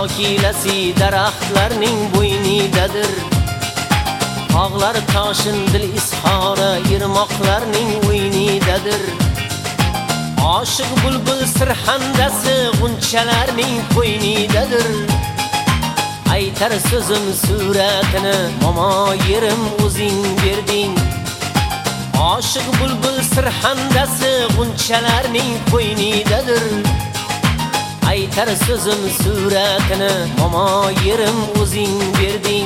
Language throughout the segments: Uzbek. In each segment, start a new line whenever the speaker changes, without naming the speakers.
shokilasi daraxtlarning bo'ynidadir. Tog'lar toshin dil izhori irmoqlarning o'ynidadir. Oshiq bulbul sirhandasi g'unchalarning qo'ynidadir. Aytar so'zim suratini momoyerim o'zing berding. Oshiq bulbul sirhandasi g'unchalarning qo'ynidadir. Aytar so'zim suratini momoyerim o'zing berding.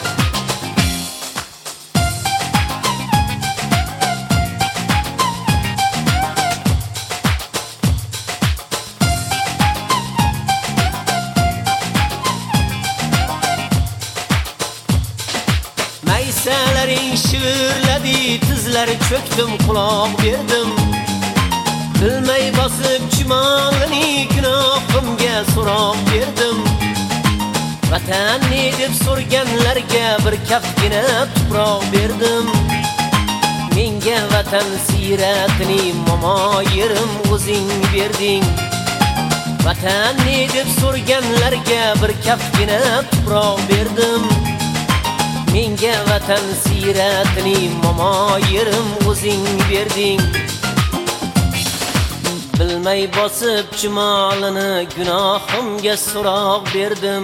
Maysalaring shivirladi, tizlari cho'kdim, quloq berdim. Bilmay bosib chumolini gunohimga so'roq berdim. Vatanni deb so'rganlarga bir kaftgina tuproq berdim. Menga vatan siyratini momoyerim o'zing berding. Vatanni deb so'rganlarga bir kaftgina tuproq berdim. Menga vatan siyratini momoyerim o'zing berding. Bilmay bosib chumolini gunohimga so'roq berdim.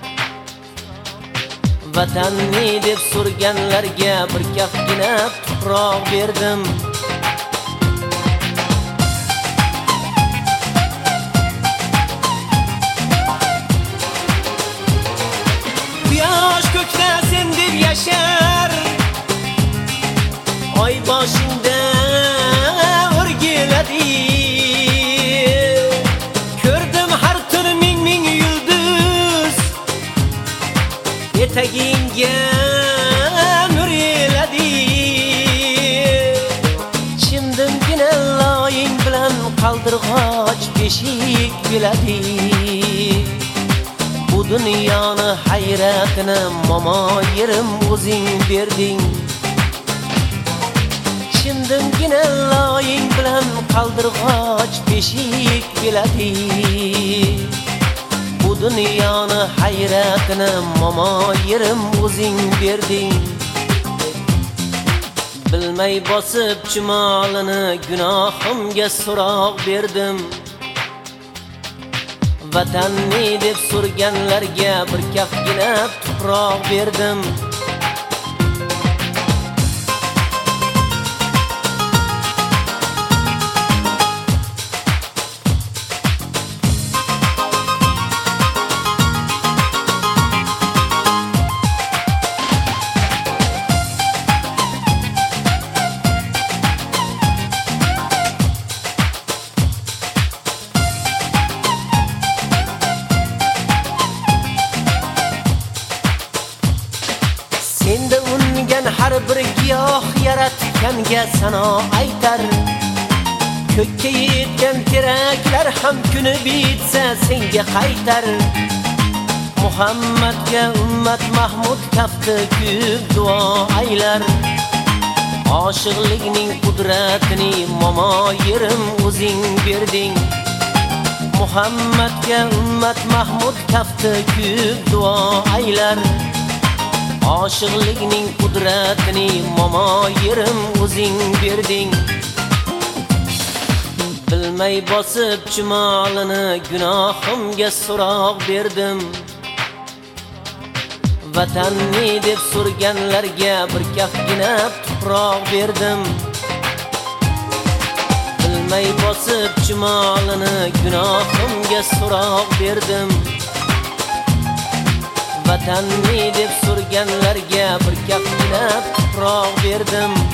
Vatanni deb so'rganlarga bir kaftgina tuproq berdim. Quyosh ko'kda sen deb yashar, oy boshingda o'rgiladi. Ko'rdim har tun ming yulduz, etagingga nur eladi. Chimdimgina loying bilan qaldirg'och beshik biladi. Bu dunyoni hayratini momoyerim o'zing berding. Chimdimgina loying bilan qaldirg'och beshik biladi. Bu dunyoni hayratini momoyerim o'zing berding. Bilmay bosib chumolini gunohimga so'roq berdim. Vatanni deb so'rganlarga bir kaftgina tuproq berdim. Senda ungan har bir giyoh yaratganga sano aytar. Ko'kka yetgan teraklar ham kuni bitsa senga qaytar. Muhammadga ummat Mahmud kafti ko'p duo aylar. Oshiqlikning qudratini momoyerim o'zing berding. Muhammadga ummat Mahmud kafti ko'p duo aylar. Oshiqlikning qudratini momoyerim o'zing berding. Bilmay bosib chumolini gunohimga so'roq berdim. Vatanni deb so'rganlarga bir kaftgina tuproq berdim. Bilmay bosib chumolini gunohimga so'roq berdim. Vatanni deb so'rganlarga bir kaftgina tuproq berdim.